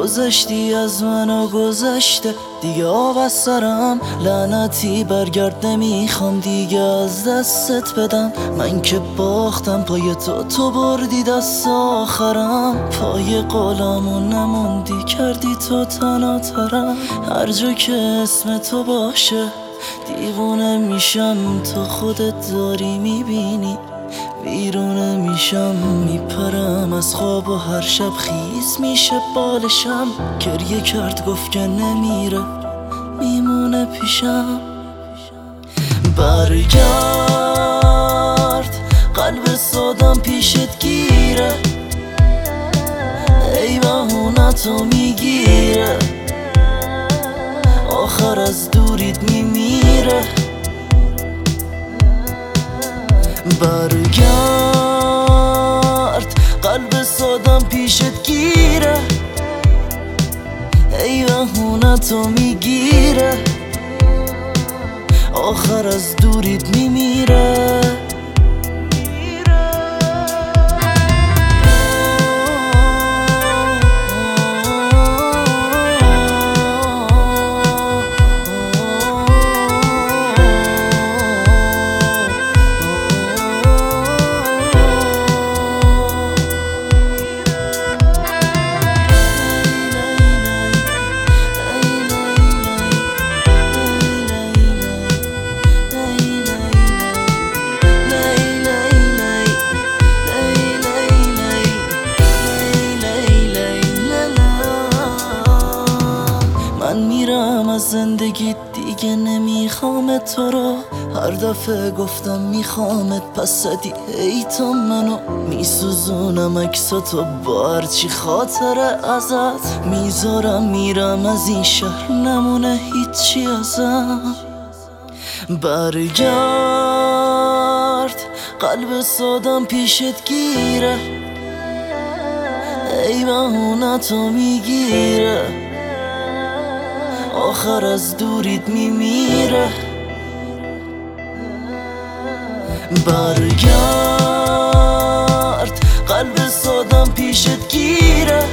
گذشتی از من و گذشته دیگه آب از سرم، لعنتی برگرد نمیخوام دیگه از دستت بدم. من که باختم پای تو بردی دست آخرم، پای قولمون نموندی کردی تو تناترم. هر جا که اسم تو باشه دیوونه میشم، تو خودت داری میبینی بیرونه میشم. میپرم از خواب و هر شب خیس میشه بالشم، گریه کرد گفت که نمیره میمونه پیشم. برگرد قلب سادم پیشت گیره، ای بهونتو میگیره، آخر از دوریت میمیره. برگرد قلب سادم پیشت گیره، ای بهونتو میگیره، آخر از دوریت میمیره. من میرم از زندگی دیگه نمیخوام تو رو، هر دفعه گفتم میخوامت پس زدی ای تو منو. میسوزونم عکساتو با هرچی خاطره ازت میذارم، میرم از این شهر نمونه هیچی ازم. برگرد قلب سادم پیشت گیره، ای بهونتو میگیره، آخر از دوریت میمیره. برگرد قلب سادم پیشت گیره،